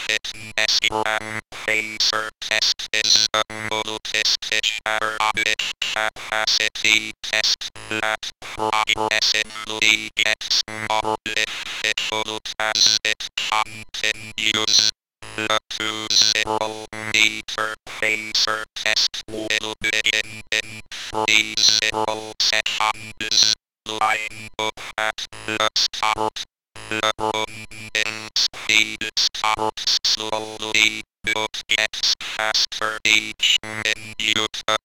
fitness gram phaser test is a multi-stitch aerobic capacity test that progressively gets more difficult as it continues. The 2-0-meter phaser test will begin in 30 seconds. Line up at the start. The running speed starts slowly, but gets faster each minute.